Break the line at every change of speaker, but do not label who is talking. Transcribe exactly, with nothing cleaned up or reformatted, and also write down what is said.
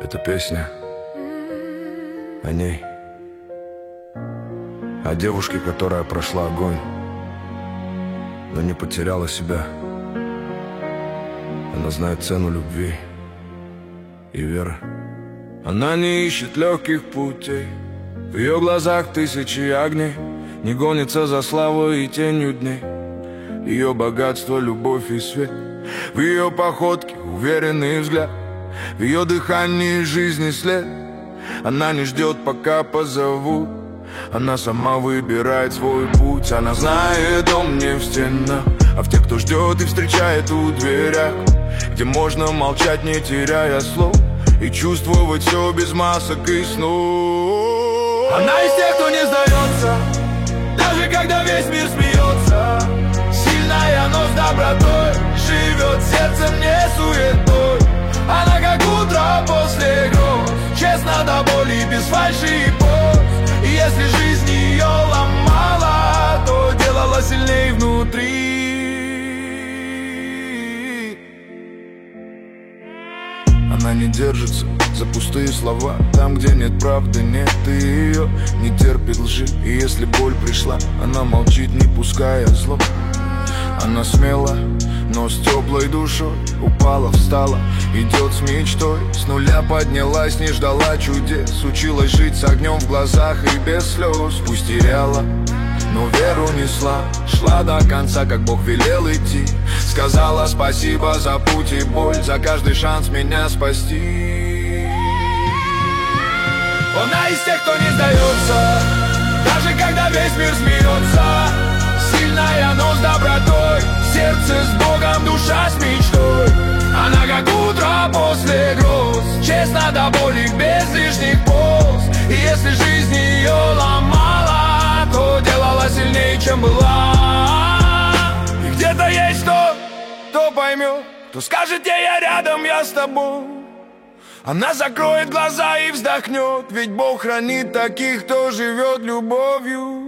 Эта песня о ней, о девушке, которая прошла огонь, но не потеряла себя. Она знает цену любви и веры. Она не ищет легких путей, в ее глазах тысячи огней, не гонится за славой и тенью дней. Ее богатство, любовь и свет, в ее походке уверенный взгляд, в ее дыхании жизни след. Она не ждет, пока позовут, она сама выбирает свой путь. Она знает дом не в стенах, а в тех, кто ждет и встречает у дверях, где можно молчать, не теряя слов, и чувствовать все без масок и снов. Она из тех, кто не сдается, даже когда весь мир смеется. Сильная, но с добротой, живет сердцем, не суетой. Она как утро после гроз, честно до боли, без фальши и поз. И если жизнь ее ломала, то делала сильней внутри. Она не держится за пустые слова, там, где нет правды, нет и ее не терпит лжи. И если боль пришла, она молчит, не пуская зло. Она смела, но с теплой душой упала, встала, идет с мечтой, с нуля поднялась, не ждала чудес. Училась жить с огнем в глазах и без слез. Пусть теряла, но веру несла, шла до конца, как Бог велел идти. Сказала спасибо за путь и боль, за каждый шанс меня спасти. Она из тех, кто не сдается, даже когда весь мир смеется. Сильная, но с добротой, сердце с Богом, душа с мечтой. Она как утро после гроз, честно до боли, без лишних поз. И если жизнь ее ломала, то делала сильнее, чем была. И где-то есть тот, кто поймет, кто скажет ей: я рядом, я с тобой. Она закроет глаза и вздохнет, ведь Бог хранит таких, кто живет любовью.